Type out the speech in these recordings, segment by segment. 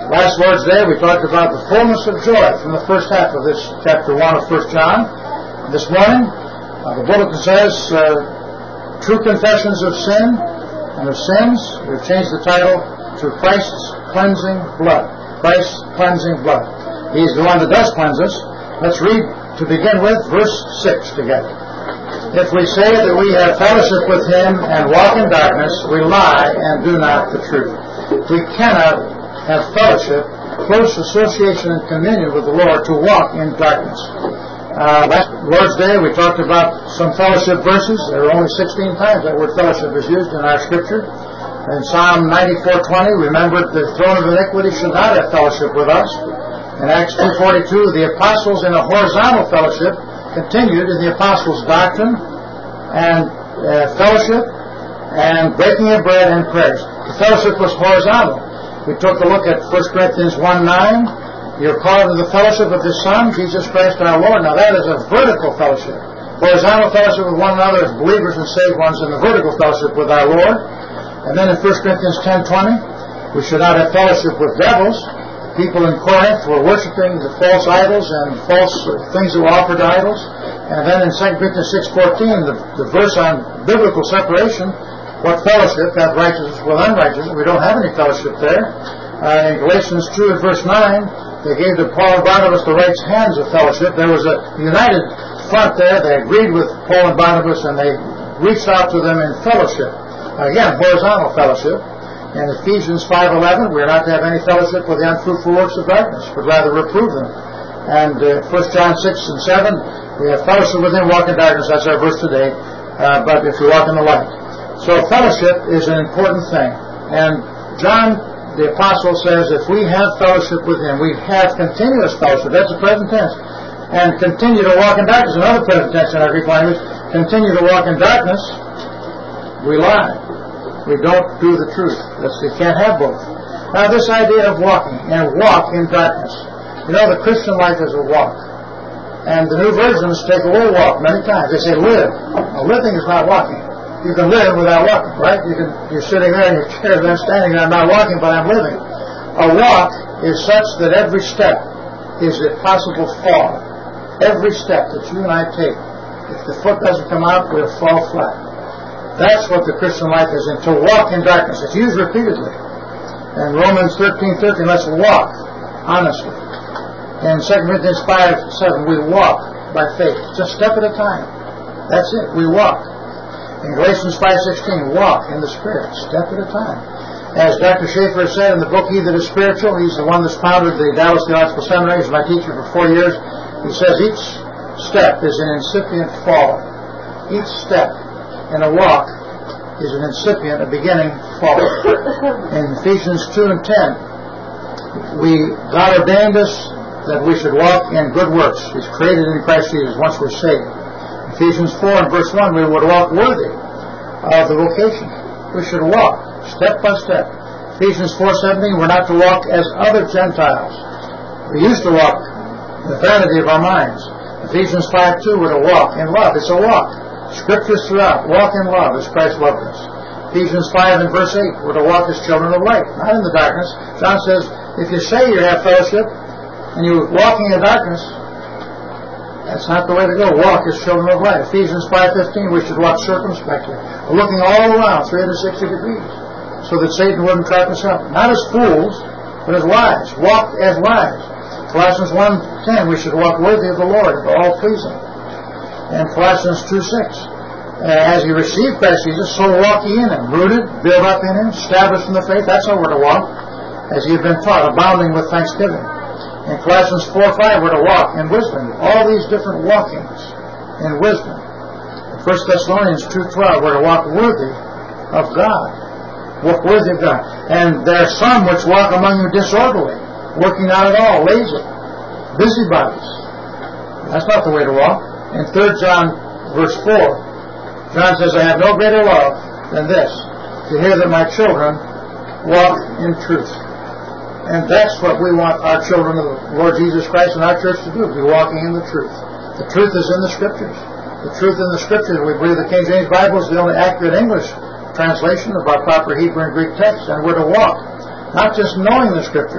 Last Lord's Day we talked about the fullness of joy from the first half of this chapter 1 of 1 John. This morning, the bulletin says, True Confessions of Sin and of Sins. We've changed the title to Christ's Cleansing Blood. Christ's Cleansing Blood. He's the one that does cleanse us. Let's read, to begin with, verse 6 together. If we say that we have fellowship with Him and walk in darkness, we lie and do not the truth. We cannot have fellowship, close association and communion with the Lord to walk in darkness. Last Lord's Day we talked about some fellowship verses. There are only 16 times that word fellowship is used in our Scripture. In Psalm 94:20, remember the throne of iniquity should not have fellowship with us. In Acts 2:42, the apostles in a horizontal fellowship continued in the apostles' doctrine and fellowship and breaking of bread and prayers. The fellowship was horizontal. We took a look at 1 Corinthians 1:9. You're called to the fellowship of His Son, Jesus Christ our Lord. Now that is a vertical fellowship. Horizontal fellowship with one another as believers and saved ones, and the vertical fellowship with our Lord. And then in 1 Corinthians 10:20, we should not have fellowship with devils. People in Corinth were worshiping the false idols and false things that were offered to idols. And then in 2 Corinthians 6:14, the verse on biblical separation, what fellowship have righteousness with unrighteousness? We don't have any fellowship there. In Galatians 2 and verse 9, they gave to Paul and Barnabas the right hands of fellowship. There was a united front there. They agreed with Paul and Barnabas and they reached out to them in fellowship. Again, horizontal fellowship. In Ephesians 5:11, we are not to have any fellowship with the unfruitful works of darkness, but rather reprove them. And 1 John 6 and 7, we have fellowship with Him, walk in darkness. That's our verse today. But if we walk in the light. So fellowship is an important thing. And John the Apostle says if we have fellowship with Him, we have continuous fellowship. That's the present tense. And continue to walk in darkness, another present tense in our Greek language. Continue to walk in darkness, we lie. We don't do the truth. You can't have both. Now this idea of walking, and walk in darkness. You know, the Christian life is a walk. And the New Versions take the word walk many times. They say live. Now, living is not walking. You can live without walking, right? You're sitting there in your chair, and I'm standing there, I'm not walking, but I'm living. A walk is such that every step is a possible fall. Every step that you and I take, if the foot doesn't come out, we'll fall flat. That's what the Christian life is, and to walk in darkness. It's used repeatedly. In Romans 13:13, let's walk honestly. In 2 Corinthians 5:7, we walk by faith, just step at a time. That's it, we walk. In Galatians 5:16, walk in the Spirit, step at a time. As Dr. Schaefer said in the book, He That Is Spiritual, he's the one that's founded the Dallas Theological Seminary, he's my teacher for 4 years. He says each step is an incipient fall. Each step in a walk is an incipient, a beginning fall. In Ephesians 2 and 10, God ordained us that we should walk in good works. He's created in Christ Jesus once we're saved. Ephesians 4 and verse 1, we would walk worthy of the vocation. We should walk step by step. Ephesians 4:17, we're not to walk as other Gentiles. We used to walk in the vanity of our minds. Ephesians 5:2, we're to walk in love. It's a walk. Scriptures throughout, walk in love as Christ loved us. Ephesians 5 and verse 8, we're to walk as children of light, not in the darkness. John says, if you say you have fellowship and you're walking in darkness, that's not the way to go. Walk as children of light. Ephesians 5:15, we should walk circumspectly, looking all around 360 degrees, so that Satan wouldn't trap us up. Not as fools, but as wise. Walk as wise. Colossians 1:10, we should walk worthy of the Lord, all pleasing. And Colossians 2:6, as you receive Christ Jesus, so walk ye in Him, rooted, built up in Him, established in the faith. That's how we're to walk, as you've been taught, abounding with thanksgiving. In Colossians 4:5, we're to walk in wisdom. All these different walkings in wisdom. In 1 Thessalonians 2:12, we're to walk worthy of God. Walk worthy of God. And there are some which walk among you disorderly, working not at all, lazy, busybodies. That's not the way to walk. In 3 John verse 4, John says, I have no greater love than this, to hear that my children walk in truth. And that's what we want our children of the Lord Jesus Christ and our church to do, be walking in the truth. The truth is in the Scriptures. The truth in the Scriptures, we believe the King James Bible is the only accurate English translation of our proper Hebrew and Greek text, and we're to walk, not just knowing the Scriptures,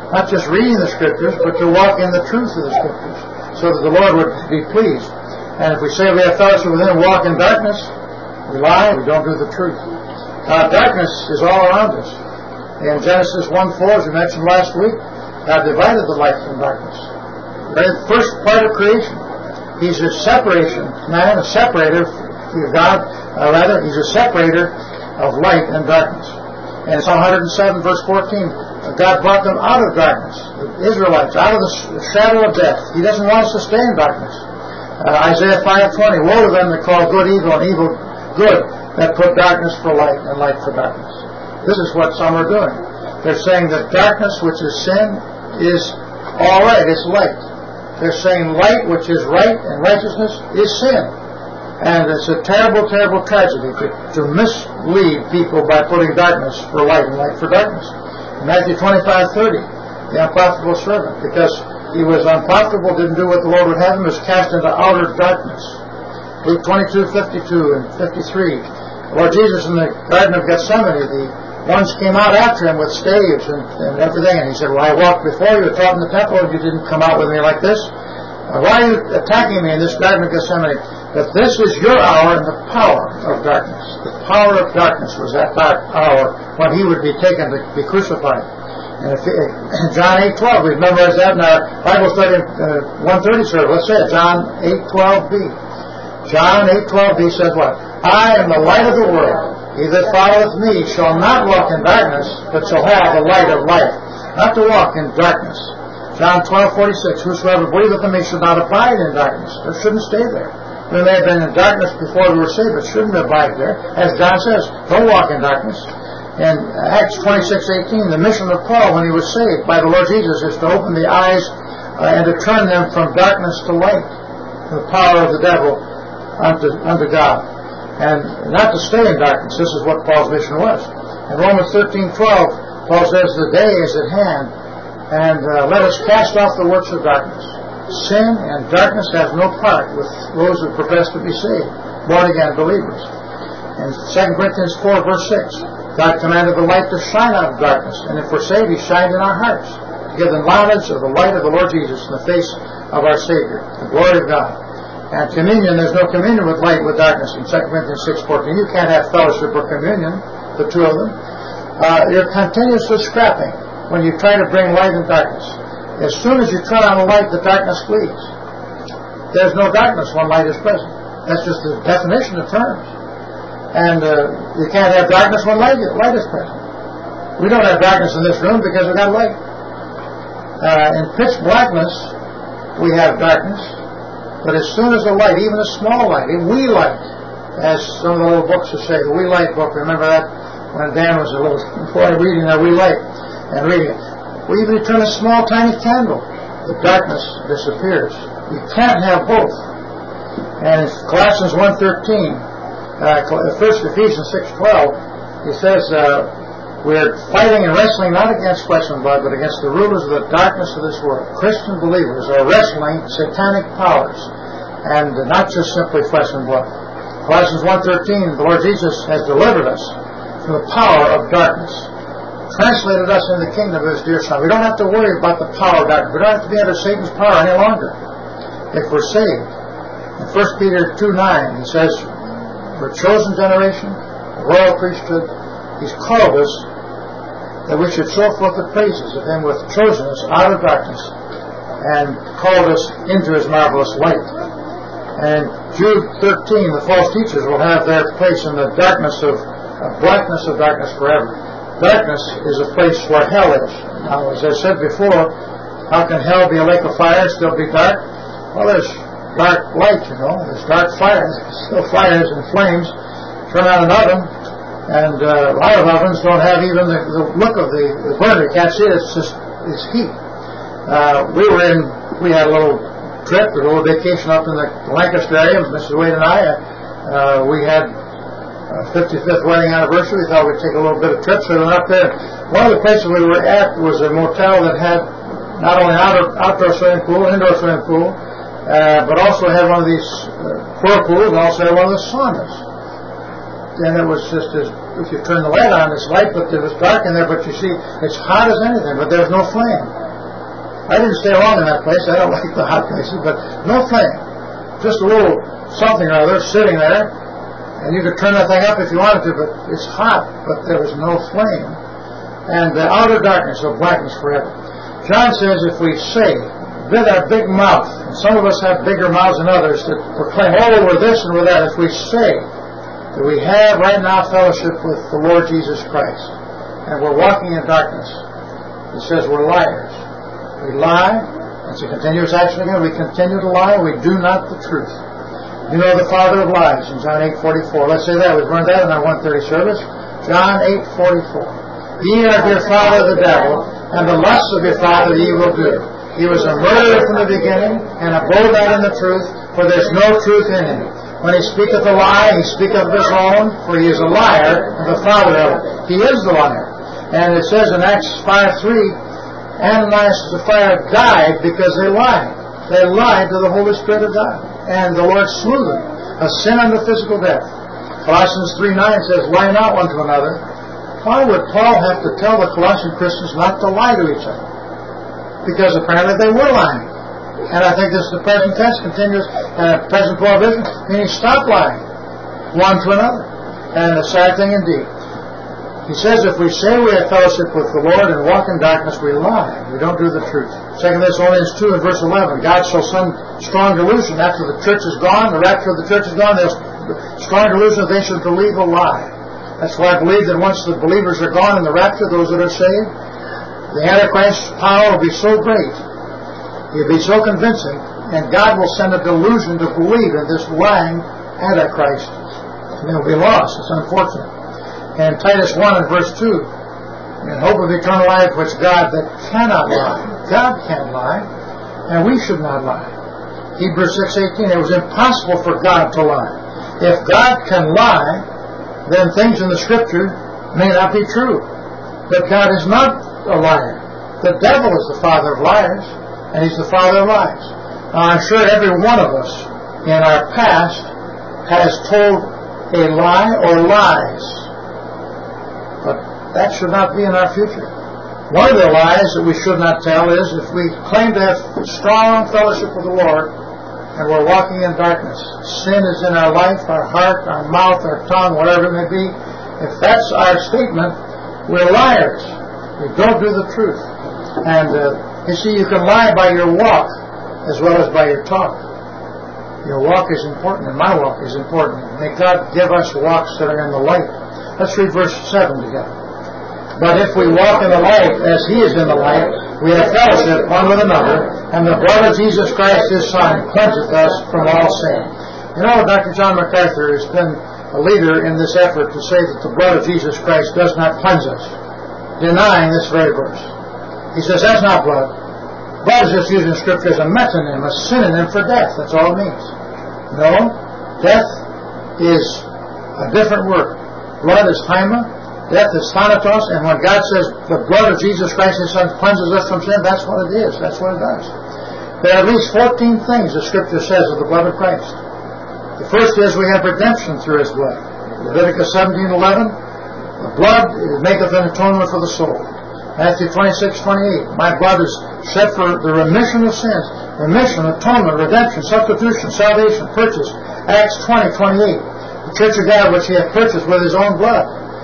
not just reading the Scriptures, but to walk in the truth of the Scriptures, so that the Lord would be pleased. And if we say we have fellowship with Him and walk in darkness, we lie, we don't do the truth. Darkness is all around us. In Genesis 1:4, as we mentioned last week, God divided the light from darkness. The very first part of creation, He's a separation, man, a separator, God, He's a separator of light and darkness. And Psalm 107, verse 14, God brought them out of darkness, the Israelites, out of the shadow of death. He doesn't want us to stay in darkness. Isaiah 5:20, woe to them that call good evil and evil good, that put darkness for light and light for darkness. This is what some are doing. They're saying that darkness, which is sin, is all right, it's light. They're saying light, which is right and righteousness, is sin. And it's a terrible, terrible tragedy to mislead people by putting darkness for light and light for darkness. Matthew 25:30, the unprofitable servant, because he was unprofitable, didn't do what the Lord would have him, was cast into outer darkness. Luke 22:52 and 53. Lord Jesus in the Garden of Gethsemane, the ones came out after him with staves and everything, and he said, well, I walked before you, taught in the temple, and you didn't come out with me like this. Why are you attacking me in this Garden of Gethsemane? But this is your hour and the power of darkness. The power of darkness was at that hour when he would be taken to be crucified. And John 8:12, we memorized that in our Bible study 130 service. Let's say it, John 8:12b. John 8:12b says what? I am the light of the world. He that followeth me shall not walk in darkness, but shall have the light of life. Not to walk in darkness. John 12:46, whosoever believeth in me should not abide in darkness. It shouldn't stay there. We may have been in darkness before we were saved, but shouldn't abide there. As John says, don't walk in darkness. In Acts 26:18, the mission of Paul when he was saved by the Lord Jesus is to open the eyes and to turn them from darkness to light, the power of the devil unto God. And not to stay in darkness. This is what Paul's mission was. In Romans 13:12, Paul says, the day is at hand, and let us cast off the works of darkness. Sin and darkness have no part with those who profess to be saved, born-again believers. In 2 Corinthians 4, verse 6, God commanded the light to shine out of darkness, and if we're saved, He shined in our hearts, to give the knowledge of the light of the Lord Jesus in the face of our Savior, the glory of God. And communion, there's no communion with light with darkness in 2 Corinthians 6:14. You can't have fellowship or communion, the two of them. You're continuously scrapping when you try to bring light and darkness. As soon as you turn on the light, the darkness flees. There's no darkness when light is present. That's just the definition of terms. And you can't have darkness when light is present. We don't have darkness in this room because we've got light. In pitch blackness, we have darkness. But as soon as the light, even a small light, a wee light, as some of the little books will say, the wee light book, remember that when Dan was a little boy reading that wee light and reading it. Well, even if you turn a small, tiny candle, the darkness disappears. You can't have both. And in Colossians 1:13, first Ephesians 6:12, he says, we're fighting and wrestling not against flesh and blood, but against the rulers of the darkness of this world. Christian believers are wrestling satanic powers, and not just simply flesh and blood. Colossians 1:13, the Lord Jesus has delivered us from the power of darkness, translated us into the kingdom of His dear Son. We don't have to worry about the power of darkness. We don't have to be under Satan's power any longer if we're saved. In 1 Peter 2:9, he says, we're a chosen generation, a royal priesthood. He's called us that we should show forth the praises of Him who hath chosen us out of darkness and called us into His marvelous light. And Jude 13, the false teachers will have their place in the darkness of blackness of darkness forever. Darkness is a place where hell is. Now, as I said before, how can hell be a lake of fire and still be dark? Well, there's dark light, There's dark fires. Still fires and flames. Turn on an oven, and a lot of ovens don't have even the look of the burner. You can't see it. It's heat. We had a little trip, a little vacation up in the Lancaster area. Mrs. Wade and I, we had 55th wedding anniversary. We thought we'd take a little bit of trip, so we went up there. One of the places we were at was a motel that had not only outdoor swimming pool, indoor swimming pool, but also had one of these whirlpools, and also had one of the saunas. And it was just as if you turn the light on, it's light, but it was dark in there. But you see, it's hot as anything, but there's no flame. I didn't stay long in that place. I don't like the hot places, but no flame. Just a little something or other sitting there, and you could turn that thing up if you wanted to, but it's hot, but there was no flame. And the outer darkness of blackness forever. John says if we say, with our big mouth, and some of us have bigger mouths than others that proclaim, oh, we're this and we're that, if we say that we have right now fellowship with the Lord Jesus Christ, and we're walking in darkness, he says we're liars. We lie. It's a continuous action again. We continue to lie. We do not the truth. You know the father of lies in John 8:44. Let's say that. We've learned that in our 1:30 service. John 8:44. Ye are of your father the devil, and the lusts of your father ye will do. He was a murderer from the beginning, and abode not in the truth, for there is no truth in him. When he speaketh a lie, he speaketh of his own, for he is a liar, and the father of it. He is the liar. And it says in Acts 5:3, Ananias and Sapphira died because they lied. They lied to the Holy Spirit of God. And the Lord slew them. A sin unto physical death. Colossians 3:9 says, lie not one to another. Why would Paul have to tell the Colossian Christians not to lie to each other? Because apparently they were lying. And I think this is the present tense, continuous, present prohibition, meaning stop lying one to another. And a sad thing indeed. He says if we say we have fellowship with the Lord and walk in darkness, we lie. We don't do the truth. 2 Thessalonians 2 and verse 11, God shall send strong delusion. After the church is gone, the rapture of the church is gone, there's strong delusion that they should believe a lie. That's why I believe that once the believers are gone in the rapture, those that are saved, the Antichrist's power will be so great, he'll be so convincing, and God will send a delusion to believe in this lying Antichrist. And they'll be lost. It's unfortunate. And Titus 1 and verse 2, in hope of eternal life, which God that cannot lie. God can't lie, and we should not lie. Hebrews 6:18, it was impossible for God to lie. If God can lie, then things in the Scripture may not be true. But God is not a liar. The devil is the father of liars, and he's the father of lies. Now, I'm sure every one of us in our past has told a lie or lies. But that should not be in our future. One of the lies that we should not tell is if we claim to have strong fellowship with the Lord and we're walking in darkness. Sin is in our life, our heart, our mouth, our tongue, whatever it may be. If that's our statement, we're liars. We don't do the truth. And you see, you can lie by your walk as well as by your talk. Your walk is important, and my walk is important. May God give us walks that are in the light. Let's read verse 7 together. But if we walk in the light as he is in the light, we have fellowship one with another, and the blood of Jesus Christ his Son cleanseth us from all sin. You know, Dr. John MacArthur has been a leader in this effort to say that the blood of Jesus Christ does not cleanse us, denying this very verse. He says that's not blood. Blood is just used in Scripture as a metonym, a synonym for death. That's all it means. No, death is a different word. Blood is haima, death is thanatos, and when God says the blood of Jesus Christ his Son cleanses us from sin, that's what it is. That's what it does. There are at least 14 things the Scripture says of the blood of Christ. The first is we have redemption through his blood. Leviticus 17:11, the blood maketh an atonement for the soul. Matthew 26:28, my blood is shed for the remission of sins. Remission, atonement, redemption, substitution, salvation, purchase. Acts 20:28. The church of God which he hath purchased with his own blood.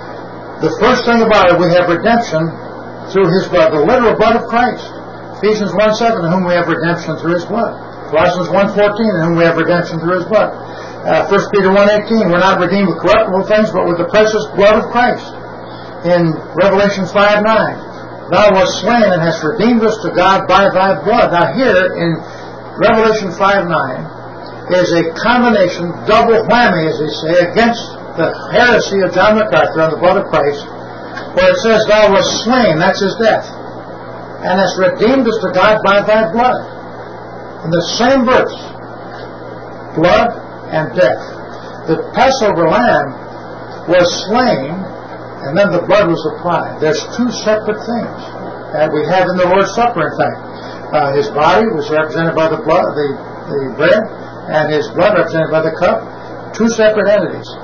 The first thing about it, we have redemption through his blood, the literal blood of Christ. Ephesians 1:7, in whom we have redemption through his blood. Colossians 1:14, in whom we have redemption through his blood. 1 Peter 1:18, we're not redeemed with corruptible things, but with the precious blood of Christ. In Revelation 5:9, thou wast slain and hast redeemed us to God by thy blood. Now here in Revelation 5:9, is a combination, double whammy, as they say, against the heresy of John MacArthur on the blood of Christ, where it says, thou wast slain, that's his death, and hast redeemed us to God by thy blood. In the same verse, blood and death. The Passover lamb was slain, and then the blood was applied. There's two separate things that we have in the Lord's Supper, in fact. His body was represented by the blood, the bread, and his blood represented by the cup. Two separate entities.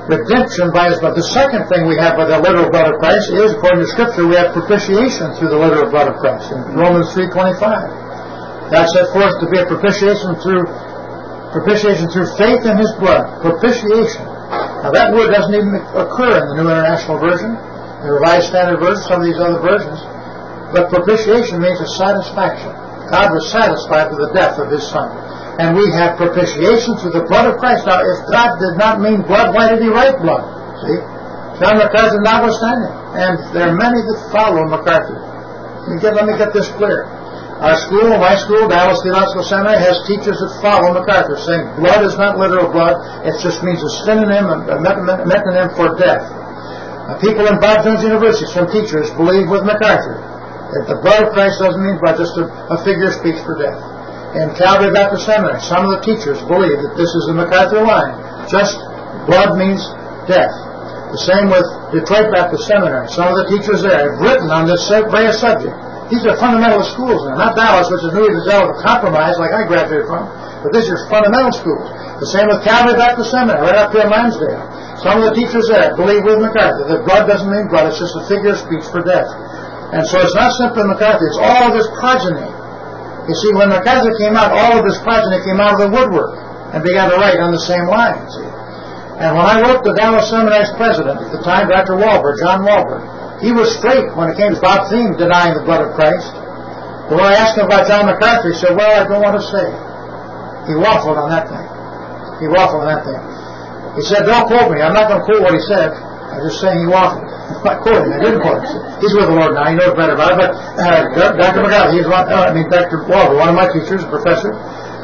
redemption by His blood. The second thing we have by the literal blood of Christ is, according to Scripture, we have propitiation through the literal blood of Christ. In Romans 3:25, God set forth to be a propitiation through faith in His blood. Propitiation. Now that word doesn't even occur in the New International Version, the Revised Standard Version, some of these other versions. But propitiation means a satisfaction. God was satisfied with the death of His Son. And we have propitiation through the blood of Christ. Now, if God did not mean blood, why did He write blood? See? John MacArthur notwithstanding. And there are many that follow MacArthur. Let me get this clear. Our school, my school, Dallas Theological Seminary, has teachers that follow MacArthur, saying blood is not literal blood. It just means a synonym, a metonym for death. People in Bob Jones University, some teachers, believe with MacArthur that the blood of Christ doesn't mean blood, just a figure of speech for death. In Calvary Baptist Seminary, some of the teachers believe that this is the MacArthur line. Just blood means death. The same with Detroit Baptist Seminary. Some of the teachers there have written on this very subject. These are fundamental schools now, not Dallas, which is Louis Dezell of compromise like I graduated from, but these are fundamental schools. The same with Calvary Baptist Seminary, right up here in Lansdale. Some of the teachers there believe with MacArthur that blood doesn't mean blood, it's just a figure of speech for death. And so it's not simply MacArthur, it's all of his progeny. You see, when MacArthur came out, all of his progeny came out of the woodwork and began to write on the same line. See? And when I wrote the Dallas Seminary's president at the time, Dr. Walberg, John Walberg, he was straight when it came to Bob Thiem denying the blood of Christ. But when I asked him about John MacArthur, he said, well, I don't want to say. He waffled on that thing. He said, don't quote me. I'm not going to quote what he said. I'm just saying he waffled. I'm not quoting. I didn't quote him. He's with the Lord now. He knows better about it. But Dr. MacArthur, Dr. Walberg, one of my teachers, a professor.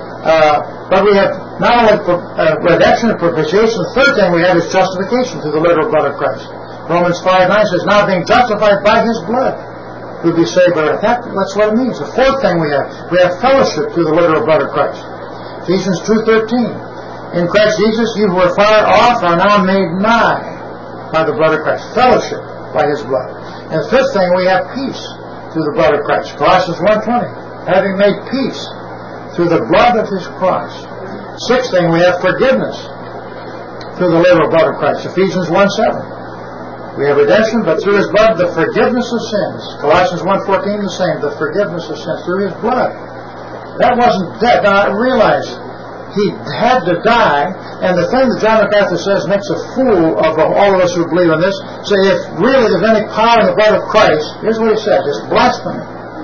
But we have not only redemption and propitiation, the third thing we have is justification through the literal blood of Christ. Romans 5:9 says, now being justified by His blood, we'll be saved by that. That's what it means. The fourth thing we have fellowship through the literal blood of Christ. Ephesians 2:13. In Christ Jesus, you who were far off are now made nigh by the blood of Christ. Fellowship by His blood. And the fifth thing, we have peace through the blood of Christ. Colossians 1:20. Having made peace through the blood of His cross. Sixth thing, we have forgiveness through the literal blood of Christ. Ephesians 1:7. We have redemption, but through His blood, the forgiveness of sins. Colossians 1:14, the same, the forgiveness of sins through His blood. That wasn't dead. Now, I realize He had to die, and the thing that John MacArthur says makes a fool of all of us who believe in this. Say, if really there's any power in the blood of Christ, here's what he said, it's blasphemy.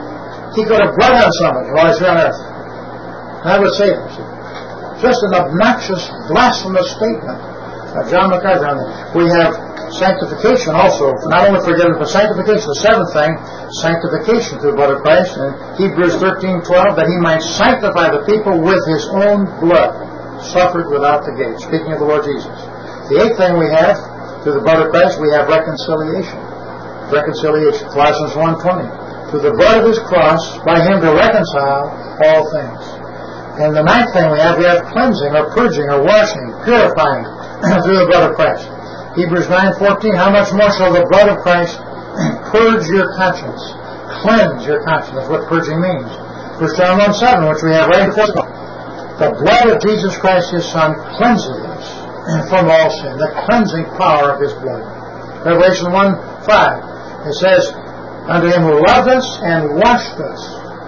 He could have blood on somebody while He's here on earth. And I would say that. Just an obnoxious, blasphemous statement of John MacArthur on that. We have sanctification also, not only forgiveness, but sanctification. The seventh thing, sanctification through the blood of Christ. In Hebrews 13:12, that He might sanctify the people with His own blood, suffered without the gate. Speaking of the Lord Jesus. The eighth thing we have through the blood of Christ, we have reconciliation. Reconciliation. Colossians 1:20. Through the blood of His cross, by Him to reconcile all things. And the ninth thing we have cleansing or purging or washing, purifying through the blood of Christ. Hebrews 9:14, how much more shall the blood of Christ purge your conscience, cleanse your conscience. That's what purging means. 1 John 1:7, which we have right before. The blood of Jesus Christ, His Son, cleanses us from all sin. The cleansing power of His blood. Revelation 1:5, it says, unto Him who loved us and washed us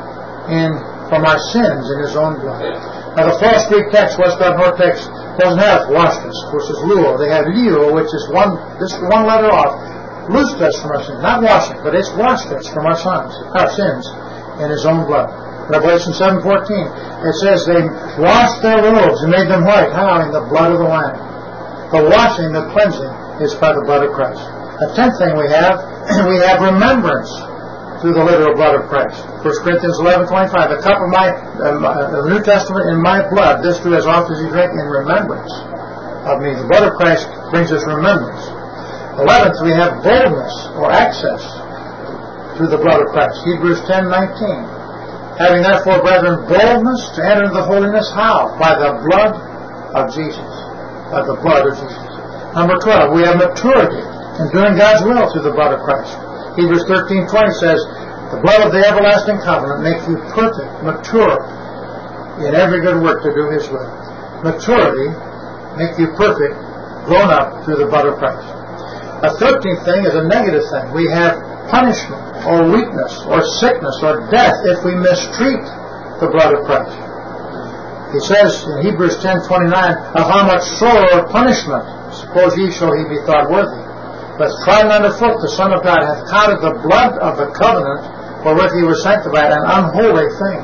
from our sins in His own blood. Now the false Greek text, Westbrook North text, doesn't have washed us, which is luo. They have leo, which is just one letter off. Loosed us from our sins. Not washing, but it's washed us from our sins in His own blood. Revelation 7:14. It says they washed their robes and made them white. How? In the blood of the Lamb. The washing, the cleansing is by the blood of Christ. The tenth thing we have remembrance through the literal blood of Christ. 1 Corinthians 11:25, the cup of the New Testament in my blood, this do as often as you drink in remembrance of me. The blood of Christ brings us remembrance. 11th, we have boldness or access through the blood of Christ. Hebrews 10:19. Having therefore, brethren, boldness to enter the holiness, how? By the blood of Jesus. By the blood of Jesus. Number 12, we have maturity in doing God's will through the blood of Christ. Hebrews 13:20 says, the blood of the everlasting covenant makes you perfect, mature in every good work to do His will. Maturity makes you perfect grown up through the blood of Christ. A 13th thing is a negative thing. We have punishment or weakness or sickness or death if we mistreat the blood of Christ. He says in Hebrews 10:29, of how much sorrow or punishment, suppose ye shall he be thought worthy. But trodden under foot the Son of God hath counted the blood of the covenant wherewith he was sanctified an unholy thing.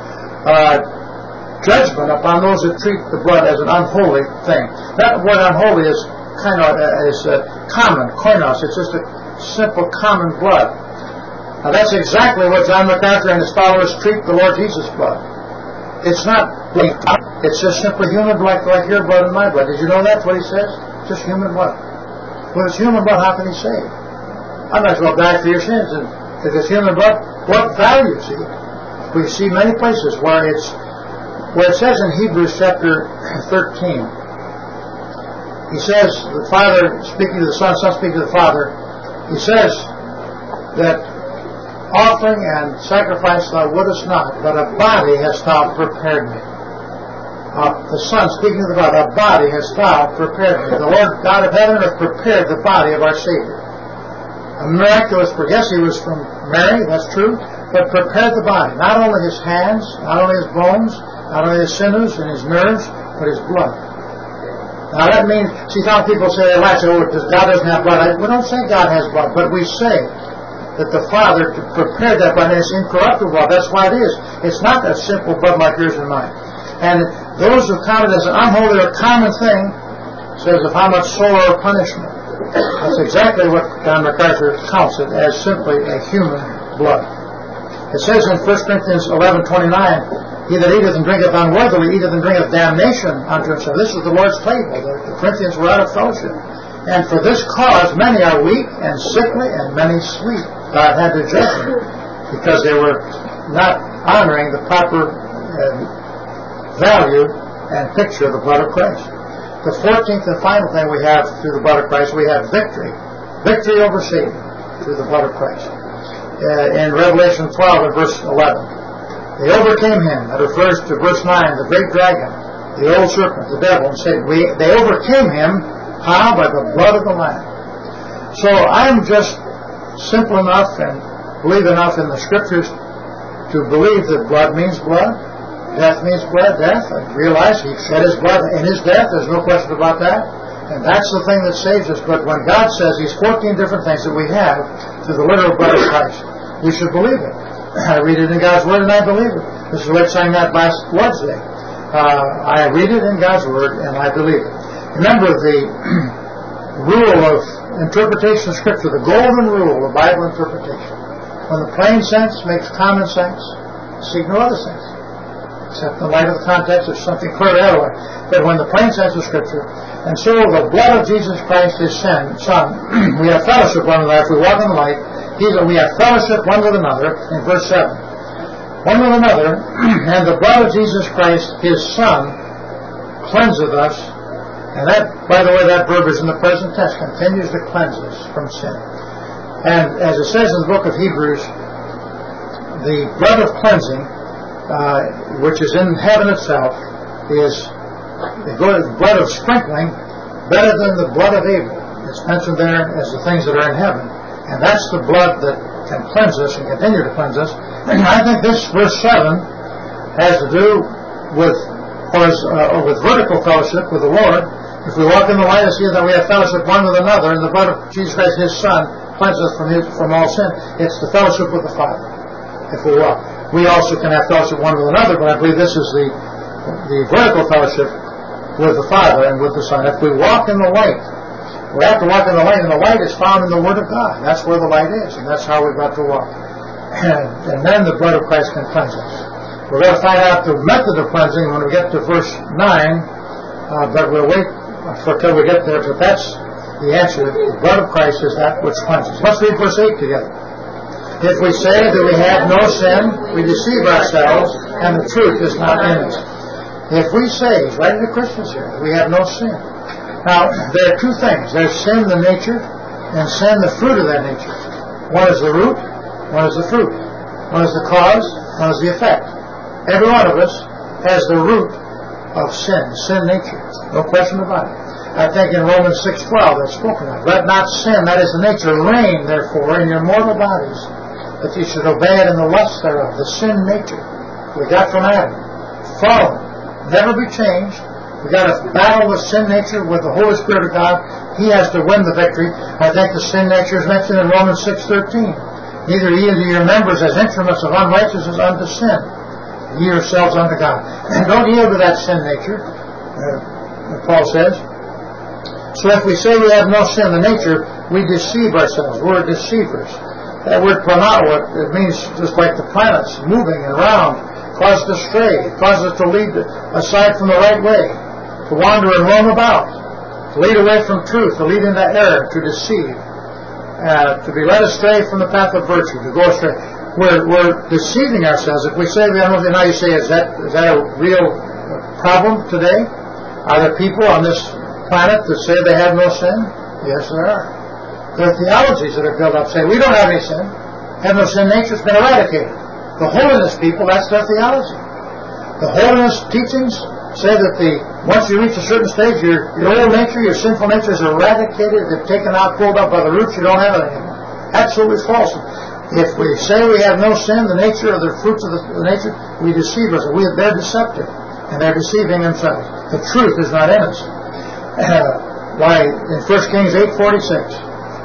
Judgment upon those that treat the blood as an unholy thing. That word unholy is kind of common, koinos. It's just a simple common blood. Now that's exactly what John MacArthur and his followers treat the Lord Jesus' blood. It's not bleed. It's just simply human blood, like your blood and my blood. Did you know that's what he says? Just human blood. Well, it's human blood. How can he save? I might as well die for your sins. And if it's human blood, what value is it? We see many places where it says in Hebrews chapter 13. He says, the Father speaking to the Son, Son speaking to the Father. He says that offering and sacrifice thou wouldest not, but a body hast thou prepared me. The Son speaking to the Father, a body hast thou prepared me. The Lord God of heaven hath prepared the body of our Savior. A miraculous, yes, he was from Mary, that's true, but prepared the body. Not only his hands, not only his bones, not only his sinews and his nerves, but his blood. Now that means, see, some people say, God doesn't have blood. We don't say God has blood, but we say that the Father prepared that blood, and it's incorruptible blood. That's why it is. It's not a simple blood like yours and mine. And those who count it as an unholy or common thing says of how much sorrow or punishment. That's exactly what John MacArthur counts it as, simply a human blood. It says in 1 Corinthians 11:29, he that eateth and drinketh unworthily eateth and drinketh damnation unto himself. This was the Lord's table. The Corinthians were out of fellowship. And for this cause many are weak and sickly and many sleep. God had to judge them because they were not honoring the proper value and picture of the blood of Christ. The 14th and final thing we have through the blood of Christ, we have victory. Victory over Satan through the blood of Christ. In Revelation 12 and verse 11, they overcame him. That refers to verse 9, the great dragon, the old serpent, the devil, and Satan. They overcame him. How? By the blood of the Lamb. So I'm just simple enough and believe enough in the Scriptures to believe that blood means blood, death means blood, death. I realize he shed his blood in his death. There's no question about that. And that's the thing that saves us. But when God says these 14 different things that we have through the literal blood of Christ, we should believe it. I read it in God's Word and I believe it. This is what I sang that last Lord's Day. I read it in God's Word and I believe it. Remember the rule of interpretation of Scripture, the golden rule of Bible interpretation. When the plain sense makes common sense, seek no other sense. Except in the light of the context, there's something clear otherwise. But when the plain sense of Scripture, and so the blood of Jesus Christ, His Son, we have fellowship one with another. If we walk in the light, we have fellowship one with another, in verse 7. One with another, and the blood of Jesus Christ, His Son, cleanseth us. And that, by the way, that verb is in the present tense, continues to cleanse us from sin. And as it says in the book of Hebrews, the blood of cleansing, which is in heaven itself, is the blood of sprinkling better than the blood of Abel. It's mentioned there as the things that are in heaven. And that's the blood that can cleanse us and continue to cleanse us. And I think this verse 7 has to do with vertical fellowship with the Lord. If we walk in the light and see that we have fellowship one with another, and the blood of Jesus Christ, His Son, cleanses us from all sin, it's the fellowship with the Father. If we walk, we also can have fellowship one with another, but I believe this is the vertical fellowship with the Father and with the Son. If we walk in the light, we have to walk in the light, and the light is found in the Word of God. That's where the light is, and that's how we've got to walk. And then the blood of Christ can cleanse us. We're going to find out the method of cleansing when we get to verse 9, but we'll wait until we get there. But that's the answer. The blood of Christ is that which cleanses. Let's read verse 8 together. If we say that we have no sin, we deceive ourselves, and the truth is not in us. If we say, he's writing to Christians here, that we have no sin. Now, there are two things. There's sin, the nature, and sin, the fruit of that nature. One is the root, one is the fruit. One is the cause, one is the effect. Every one of us has the root of sin nature. No question about it. I think in Romans 6:12 that's spoken of. Let not sin, that is the nature, reign therefore in your mortal bodies, that you should obey it in the lust thereof. The sin nature we got from Adam. Fallen. Never be changed. We got to battle the sin nature with the Holy Spirit of God. He has to win the victory. I think the sin nature is mentioned in Romans 6:13. Neither ye unto your members as instruments of unrighteousness unto sin, ye yourselves unto God. And don't yield to that sin nature, Paul says. So if we say we have no sin in the nature, we deceive ourselves. We're deceivers. That word planao, it means just like the planets moving around, causes us to stray, causes us to lead aside from the right way, to wander and roam about, to lead away from truth, to lead into error, to deceive, to be led astray from the path of virtue, to go astray. We're deceiving ourselves. If we say we have nothing, now you say, is that a real problem today? Are there people on this planet that say they have no sin? Yes, there are. There are theologies that are built up saying we don't have any sin. Have no sin nature has been eradicated. The holiness people, that's their theology. The holiness teachings say that once you reach a certain stage, your old nature, your sinful nature is eradicated. They've taken out, pulled up by the roots. You don't have it anymore. Absolutely false. If we say we have no sin, the nature of the fruits of the nature, we deceive ourselves. They're deceptive, and they're deceiving themselves. The truth is not in us. Why, in 1 Kings 8:46,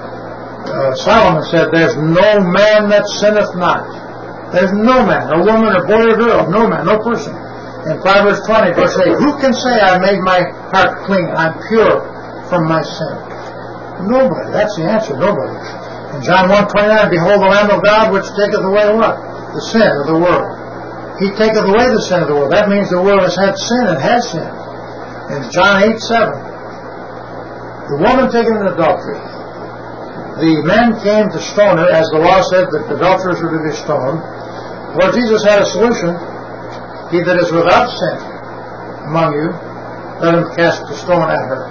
Solomon said, there's no man that sinneth not. There's no man, or woman, or boy, or girl, no man, no person. In Proverbs 20, verse 8, who can say I made my heart clean, I'm pure from my sin? Nobody. That's the answer, nobody. In John 1:29, behold the Lamb of God which taketh away what? The sin of the world. He taketh away the sin of the world. That means the world has had sin and has sinned. In John 8:7, the woman taken in adultery, the men came to stone her, as the law said that adulterers were to be stoned. Well, Jesus had a solution. He that is without sin among you, let him cast the stone at her.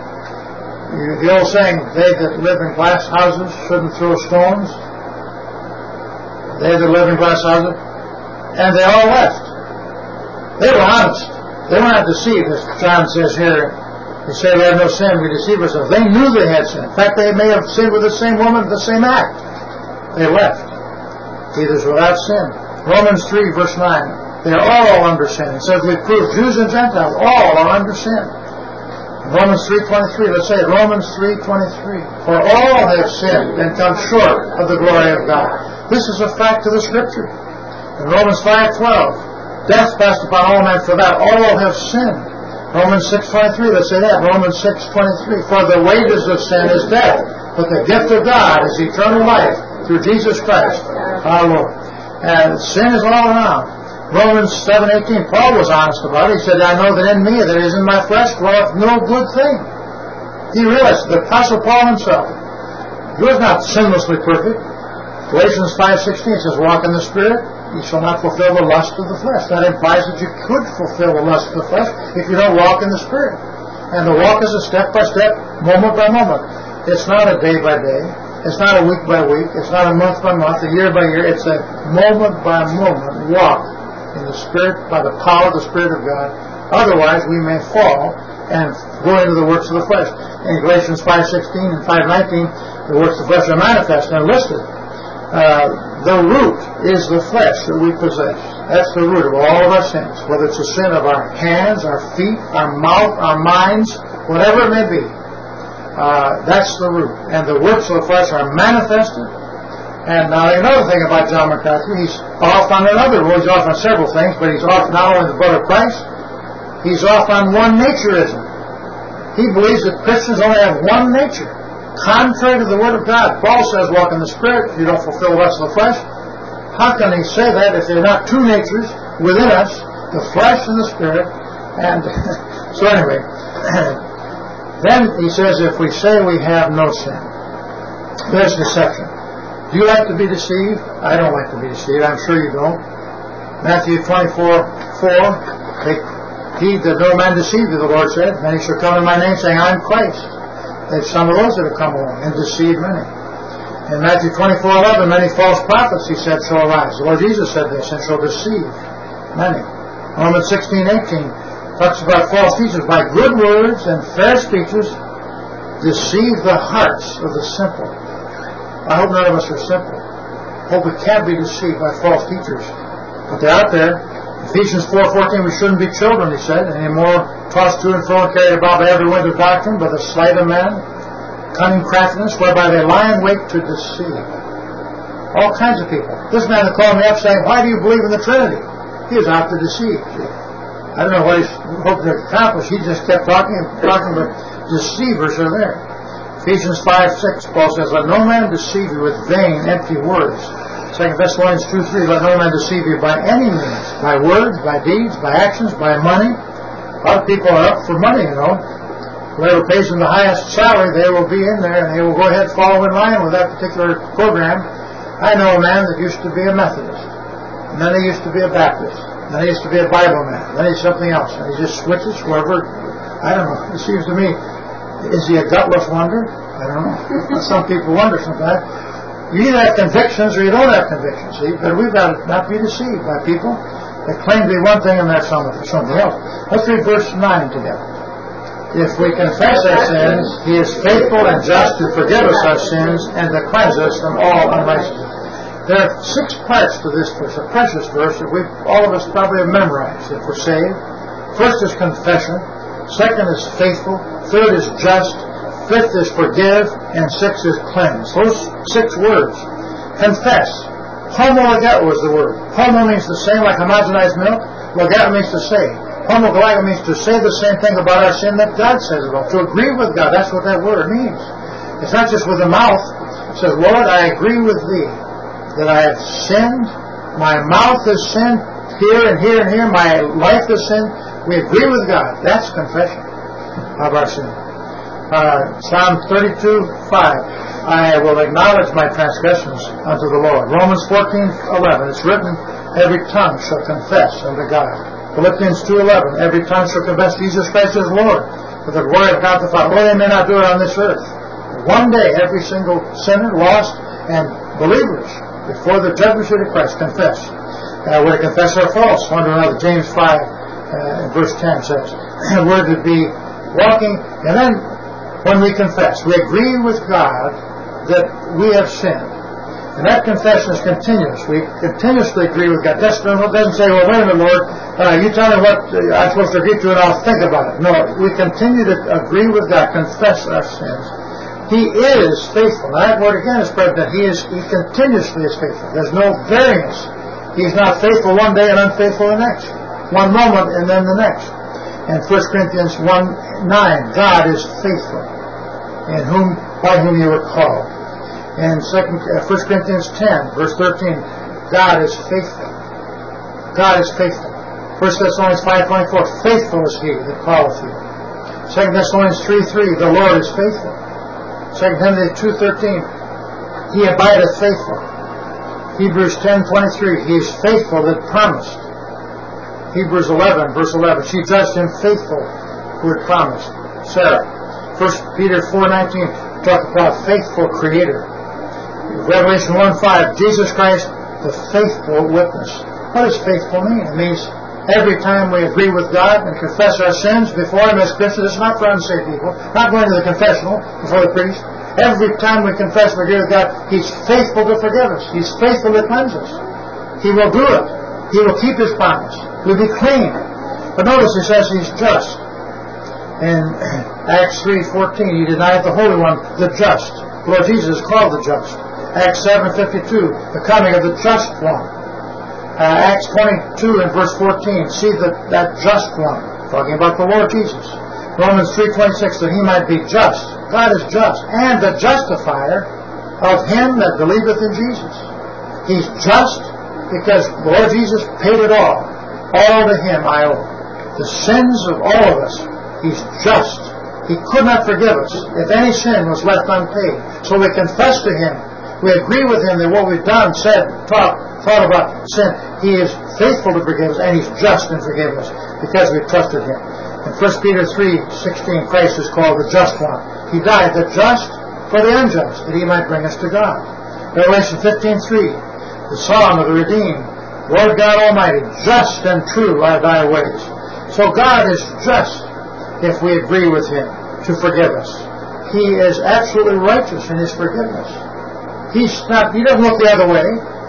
The old saying, they that live in glass houses shouldn't throw stones. They that live in glass houses. And they all left. They were honest. They were not deceived, as John says here. We say we have no sin, we deceive ourselves. They knew they had sin. In fact, they may have sinned with the same woman, the same act. They left. He that is without sin. Romans 3, verse 9. They are all under sin. It says we prove Jews and Gentiles, all are under sin. Romans 3:23, let's say it, Romans 3:23. For all have sinned and come short of the glory of God. This is a fact of the Scripture. In Romans 5:12, death passed upon all men, for that all have sinned. Romans 6:23, let's say that. Romans 6:23, for the wages of sin is death, but the gift of God is eternal life through Jesus Christ our Lord. And sin is all around. Romans 7:18, Paul was honest about it. He said, I know that in me, that is in my flesh, dwelleth no good thing. He realized, the Apostle Paul himself, he was not sinlessly perfect. Galatians 5:16 says, walk in the Spirit, you shall not fulfill the lust of the flesh. That implies that you could fulfill the lust of the flesh if you don't walk in the Spirit. And the walk is a step by step, moment by moment. It's not a day by day. It's not a week by week. It's not a month by month, a year by year. It's a moment by moment walk in the Spirit, by the power of the Spirit of God. Otherwise, we may fall and go into the works of the flesh. In Galatians 5:16 and 5:19, the works of the flesh are manifest and listed. The root is the flesh that we possess. That's the root of all of our sins. Whether it's a sin of our hands, our feet, our mouth, our minds, whatever it may be. That's the root. And the works of the flesh are manifested. And now another thing about John MacArthur, he's off on another. Well, he's off on several things, but he's off not only the blood of Christ, he's off on one natureism. He believes that Christians only have one nature. Contrary to the Word of God. Paul says, walk in the Spirit, you don't fulfill the lust of the flesh. How can he say that if there are not two natures within us, the flesh and the Spirit? And so anyway, then he says, if we say we have no sin, there's deception. Do you like to be deceived? I don't like to be deceived. I'm sure you don't. Matthew 24:4, take heed that no man deceive you, the Lord said. Many shall come in my name, saying, I am Christ. There's some of those that have come along and deceived many. In Matthew 24:11, many false prophets, he said, shall arise. The Lord Jesus said this, and shall deceive many. Romans 16:18, Talks about false teachers. By good words and fair speeches deceive the hearts of the simple. I hope none of us are simple. I hope we can't be deceived by false teachers. But they're out there. Ephesians 4:14, we shouldn't be children, he said, anymore tossed to and fro and carried about by every wind of doctrine, by the sleight of men, cunning craftiness, whereby they lie in wait to deceive. All kinds of people. This man that called me up saying, why do you believe in the Trinity? He was out to deceive. I don't know what he's hoping to accomplish. He just kept talking, but deceivers are there. Ephesians 5:6, Paul says, let no man deceive you with vain, empty words. 2 Thessalonians 2:3, let no man deceive you by any means, by words, by deeds, by actions, by money. A lot of people are up for money, you know. Whoever pays them the highest salary, they will be in there, and they will go ahead and follow in line with that particular program. I know a man that used to be a Methodist, and then he used to be a Baptist, and then he used to be a Bible man, then he's something else, and he just switches whoever. I don't know. It seems to me, is he a gutless wonder? I don't know. Some people wonder sometimes. You either have convictions or you don't have convictions, see? But we've got to not be deceived by people that claim to be one thing and they're something else. Let's read verse 9 together. If we confess our sins, he is faithful and just to forgive us our sins and to cleanse us from all unrighteousness. There are 6 parts to this verse, a precious verse that all of us probably have memorized if we're saved. First is confession. Second is faithful. Third is just. Fifth is forgive, and 6 is cleanse. Those 6 words. Confess. Homo legato is the word. Homo means the same, like homogenized milk. Legato means to say. Homo legato means to say the same thing about our sin that God says about. To agree with God. That's what that word means. It's not just with the mouth. It says, Lord, I agree with thee that I have sinned. My mouth has sinned here and here and here. My life has sinned. We agree with God. That's confession of our sin. Psalm 32:5. I will acknowledge my transgressions unto the Lord. Romans 14:11. It's written, every tongue shall confess unto God. Philippians 2:11. Every tongue shall confess Jesus Christ is Lord, for the glory of God the Father. Only they may not do it on this earth. One day, every single sinner, lost, and believers, before the judgment seat of Christ, confess. We're to confess our faults one to another. James 5, verse 10 says, we're to be walking, and then when we confess, we agree with God that we have sinned. And that confession is continuous. We continuously agree with God. That doesn't say, well, wait a minute, Lord, you tell me what I'm supposed to agree to and I'll think about it. No, we continue to agree with God, confess our sins. He is faithful. Now, that word again is spread that He continuously is faithful. There's no variance. He's not faithful one day and unfaithful the next. One moment and then the next. And 1 Corinthians 1:9, God is faithful, by whom you were called. And 1 Corinthians 10, verse 13, God is faithful. God is faithful. 1 Thessalonians 5:24, faithful is He that calleth you. 2 Thessalonians 3:3, the Lord is faithful. 2 Timothy 2:13, He abideth faithful. Hebrews 10:23, He is faithful that promised. Hebrews 11, verse 11, she judged him faithful who had promised. Sarah. 1 Peter 4:19, talk about faithful Creator. Revelation 1:5, Jesus Christ, the faithful witness. What does faithful mean? It means every time we agree with God and confess our sins before Him as Christians. It's not for unsaved people. Not going to the confessional before the priest. Every time we confess and agree with God, He's faithful to forgive us. He's faithful to cleanse us. He will do it. He will keep His promise. We'll be clean. But notice He says He's just. In Acts 3:14, He denied the Holy One, the just. The Lord Jesus is called the just. Acts 7:52, the coming of the just one. Acts 22 and verse 14, see that just one, talking about the Lord Jesus. Romans 3:26, that He might be just. God is just, and the justifier of him that believeth in Jesus. He's just because the Lord Jesus paid it all. All to Him I owe. The sins of all of us, He's just. He could not forgive us if any sin was left unpaid. So we confess to Him. We agree with Him that what we've done, said, thought about sin, He is faithful to forgive us, and He's just in forgiving us because we've trusted Him. In 1 Peter 3:16, Christ is called the just one. He died, the just for the unjust, that He might bring us to God. Revelation 15:3, the Psalm of the redeemed. Lord God Almighty, just and true are Thy ways. So God is just if we agree with Him to forgive us. He is absolutely righteous in His forgiveness. He doesn't look the other way.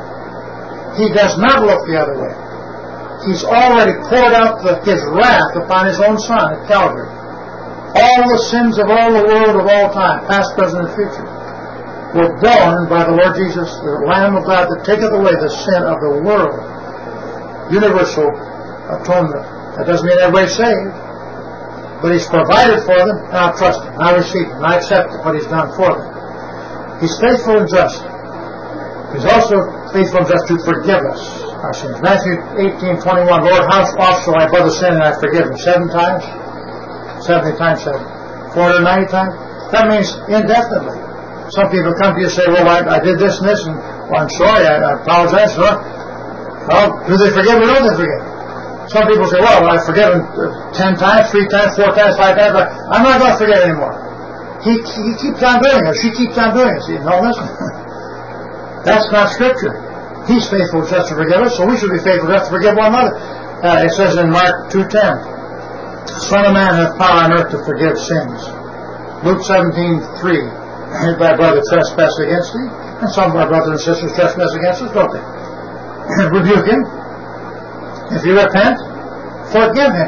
He does not look the other way. He's already poured out His wrath upon His own Son at Calvary. All the sins of all the world of all time, past, present, and future, were borne by the Lord Jesus, the Lamb of God that taketh away the sin of the world. Universal atonement. That doesn't mean everybody's saved, but He's provided for them, and I trust Him, I receive Him, I accept what He's done for them. He's faithful and just. He's also faithful and just to forgive us our sins. Matthew 18:21, Lord, how oft shall my brother sin and I forgive him? 7 times? 70 times 7. 490 times? That means indefinitely. Some people come to you and say, well, I did this and this, and well, I'm sorry, I apologize, sir. Well, do they forgive or don't they forgive? Some people say, well, I've forgiven 10 times, 3 times, 4 times, 5 times, but I'm not going to forget anymore. He keeps on doing it. She keeps on doing it. See, no, listen. That's not Scripture. He's faithful just to forgive us, so we should be faithful just to forgive one another. It says in Mark 2:10, Son of Man hath power on earth to forgive sins. Luke 17:3, if thy brother trespass against thee, and some of our brothers and sisters trespass against us, don't they? Rebuke him. If you repent, forgive him.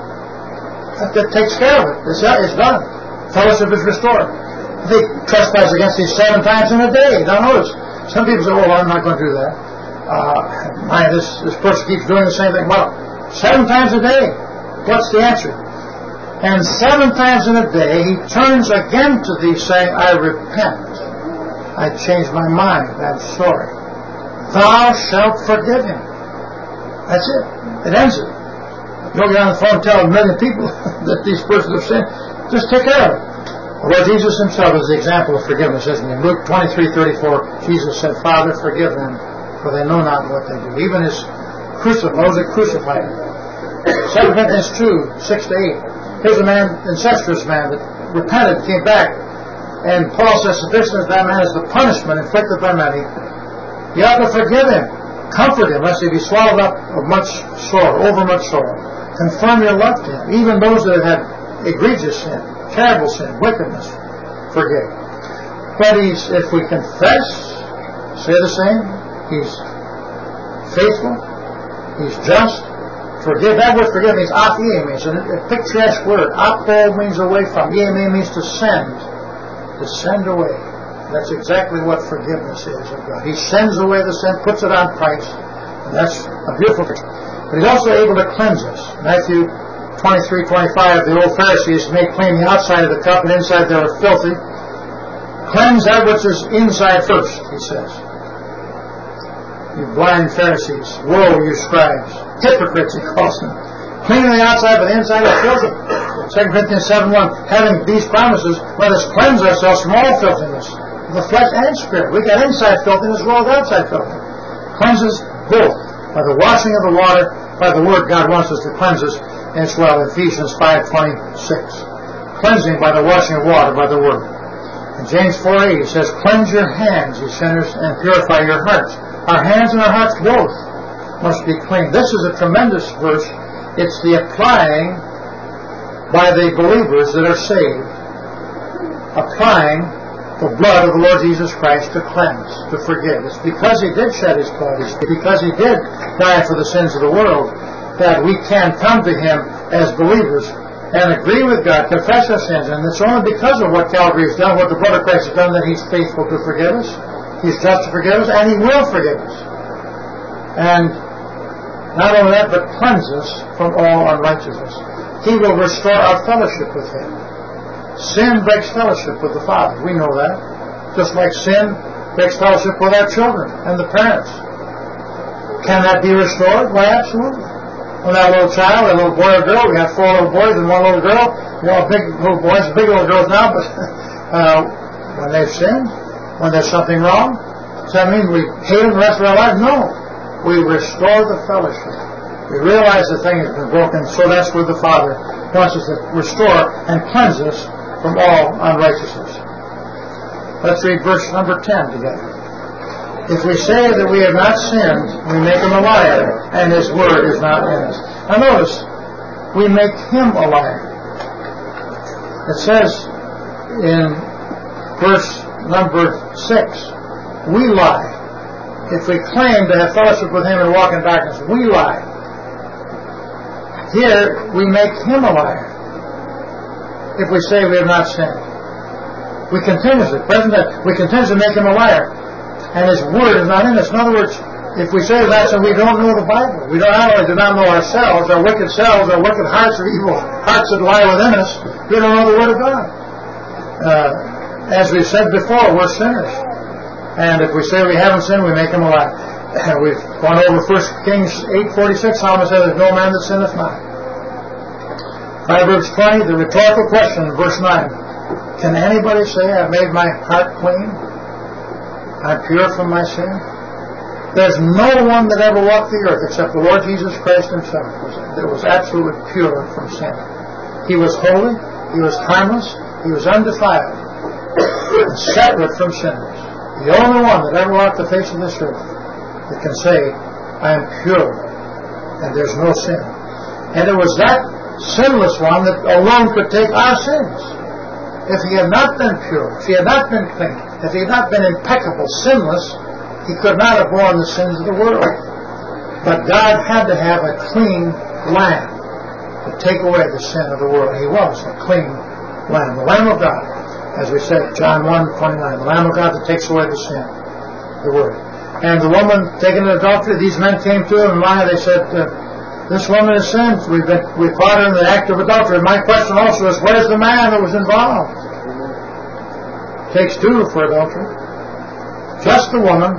That takes care of it. It's done. Fellowship is restored. If they trespass against thee 7 times in a day, now notice, some people say, well, I'm not going to do that. This person keeps doing the same thing. Well, 7 times a day. What's the answer? And 7 times in a day, he turns again to thee, saying, I repent. I changed my mind. I'm sorry. Thou shalt forgive him. That's it. It ends it. You don't get on the phone and tell a million people that these persons have sinned. Just take care of it. The Lord Jesus Himself is the example of forgiveness, isn't He? In Luke 23:34, Jesus said, Father, forgive them, for they know not what they do. Even His those that crucified Him. 2 Corinthians 2:6-8. Here's a man, incestuous man, that repented, came back, and Paul says, sufficient as that man is the punishment inflicted by many. You ought to forgive him, comfort him, lest he be swallowed up of much sorrow, over much sorrow. Confirm your love to him. Even those that have had egregious sin, terrible sin, wickedness, forgive. But if we confess, say the same, He's faithful, He's just. Forgive. That word forgive means apie, means a picturesque word. Apo means away from. Ieme means to send. To send away. That's exactly what forgiveness is of God. He sends away the sin, puts it on Christ. And that's a beautiful picture. But He's also able to cleanse us. Matthew 23:25, the old Pharisees made clean the outside of the cup, and inside they were filthy. Cleanse that which is inside first, He says. You blind Pharisees, woe, you scribes, hypocrites, He calls them. Clean the outside, but the inside is filthy. 2 Corinthians 7:1, having these promises, let us cleanse ourselves from all filthiness, the flesh and spirit. We got inside filthiness as well as outside filthiness. Cleanses both by the washing of the water, by the word. God wants us to cleanse us as well. Ephesians 5:26, cleansing by the washing of water, by the word. In James 4:8, it says, cleanse your hands, ye sinners, and purify your hearts. Our hands and our hearts both must be clean. This is a tremendous verse. It's the applying by the believers that are saved, applying the blood of the Lord Jesus Christ to cleanse, to forgive. It's because He did shed His blood, it's because He did die for the sins of the world, that we can come to Him as believers and agree with God, confess our sins. And it's only because of what Calvary has done, what the blood of Christ has done, that He's faithful to forgive us. He's just to forgive us, and He will forgive us. And not only that, but cleanse us from all unrighteousness. He will restore our fellowship with Him. Sin breaks fellowship with the Father. We know that. Just like sin breaks fellowship with our children and the parents. Can that be restored? Why, absolutely. When that little child, a little boy or girl, we have 4 little boys and 1 little girl. Big little boys and big little girls now, but when they've sinned, when there's something wrong, does that mean we hate them the rest of our life? No. We restore the fellowship. We realize the thing has been broken, so that's where the Father wants us to restore and cleanse us from all unrighteousness. Let's read verse number 10 together. If we say that we have not sinned, we make Him a liar, and His word is not in us. Now notice, we make him a liar. It says in verse number 6, we lie. If we claim to have fellowship with him and walk in darkness, we lie. Here, we make him a liar if we say we have not sinned. We continuously make him a liar, and his word is not in us. In other words, if we say that, so we don't know the Bible. We don't only do not know ourselves, our wicked selves, our wicked hearts, or evil hearts that lie within us. We don't know the Word of God. As we've said before, we're sinners. And if we say we haven't sinned, we make him a liar. We've gone over 1 Kings 8:46. Solomon said, there's no man that sinneth not. Proverbs 20, the rhetorical question in verse 9. Can anybody say, I've made my heart clean? I'm pure from my sin? There's no one that ever walked the earth except the Lord Jesus Christ himself that was absolutely pure from sin. He was holy, he was harmless, he was undefiled, and separate from sinners. The only one that ever walked the face of this earth that can say, I am pure, and there's no sin. And it was that sinless one that alone could take our sins. If he had not been pure, if he had not been clean, if he had not been impeccable, sinless, he could not have borne the sins of the world. But God had to have a clean lamb to take away the sin of the world. He was a clean lamb, the Lamb of God, as we said, John 1:29, the Lamb of God that takes away the sin, the world. And the woman taken in adultery, these men came to him and they said, this woman has sinned. We caught her in the act of adultery. My question also is, where's the man that was involved? It takes two for adultery. Just the woman.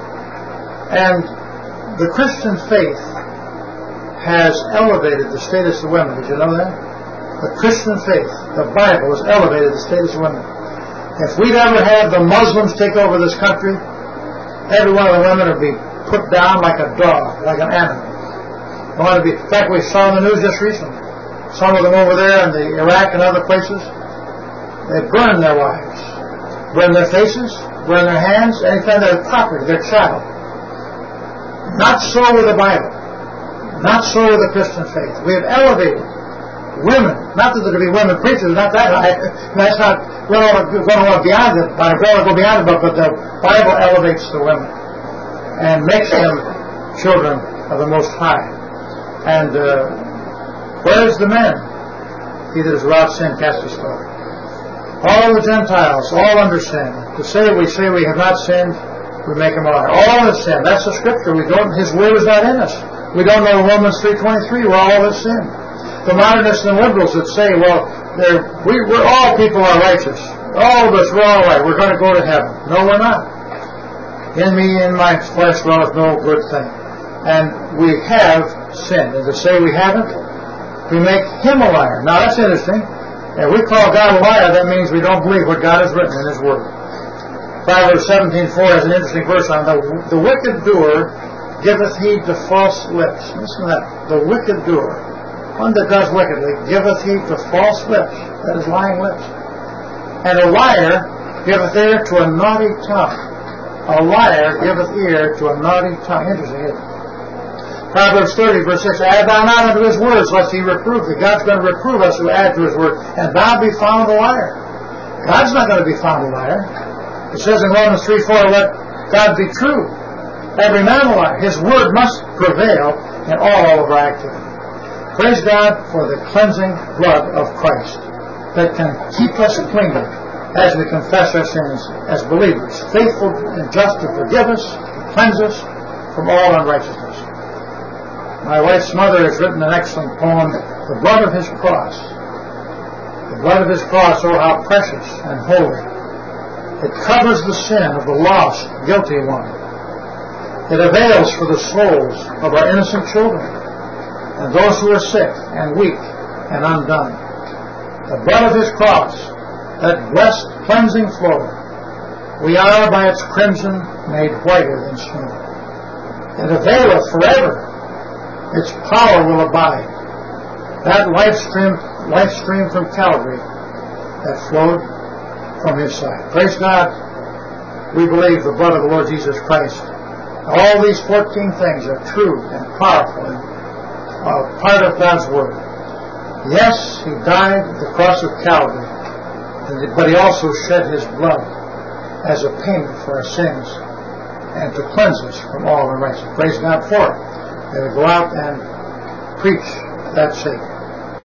And the Christian faith has elevated the status of women. Did you know that? The Christian faith, the Bible, has elevated the status of women. If we'd ever had the Muslims take over this country, every one of the women would be put down like a dog, like an animal. In fact, we saw in the news just recently, some of them over there in the Iraq and other places, they burned their wives, burned their faces, burned their hands, anything, their property, their child. Not so with the Bible. Not so with the Christian faith. We have elevated women. Not that there could be women preachers, not that high. That's not, we don't want to go beyond it. We don't want to go beyond it, but the Bible elevates the women and makes them children of the Most High. And where is the men? He that is without sin cast a stone. All the Gentiles, all under sin. To say we have not sinned, we make him a liar. All have sinned. That's the scripture. His word is not in us. We don't know Romans 3:23 where all have sinned. The modernists and liberals that say, well, we're all people are righteous. All of us, we're all right. We're going to go to heaven. No, we're not. In me, in my flesh, dwelleth no good thing. And we have sinned. And to say we haven't, we make him a liar. Now, that's interesting. If we call God a liar, that means we don't believe what God has written in his word. Proverbs 17:4 has an interesting verse on the wicked doer giveth heed to false lips. Listen to that. The wicked doer, one that does wickedly, giveth heed to false lips. That is lying lips. And a liar giveth ear to a naughty tongue. A liar giveth ear to a naughty tongue. Interesting, isn't it? Proverbs 30, verse 6, add thou not unto his words, lest he reprove thee. God's going to reprove us who add to his word. And thou be found a liar. God's not going to be found a liar. It says in Romans 3:4, let God be true, every man a liar. His word must prevail in all of our activity. Praise God for the cleansing blood of Christ that can keep us clean as we confess our sins as believers, faithful and just to forgive us, to cleanse us from all unrighteousness. My wife's mother has written an excellent poem, The Blood of His Cross. The blood of His cross, oh how precious and holy. It covers the sin of the lost, guilty one. It avails for the souls of our innocent children and those who are sick and weak and undone. The blood of His cross, that blessed cleansing flow, we are by its crimson made whiter than snow. It availeth forever. Its power will abide. That life stream from Calvary that flowed from His side. Praise God. We believe the blood of the Lord Jesus Christ. All these 14 things are true and powerful and part of God's Word. Yes, he died at the cross of Calvary, but he also shed his blood as a payment for our sins and to cleanse us from all unrighteousness. Praise God for it. May we go out and preach that Savior.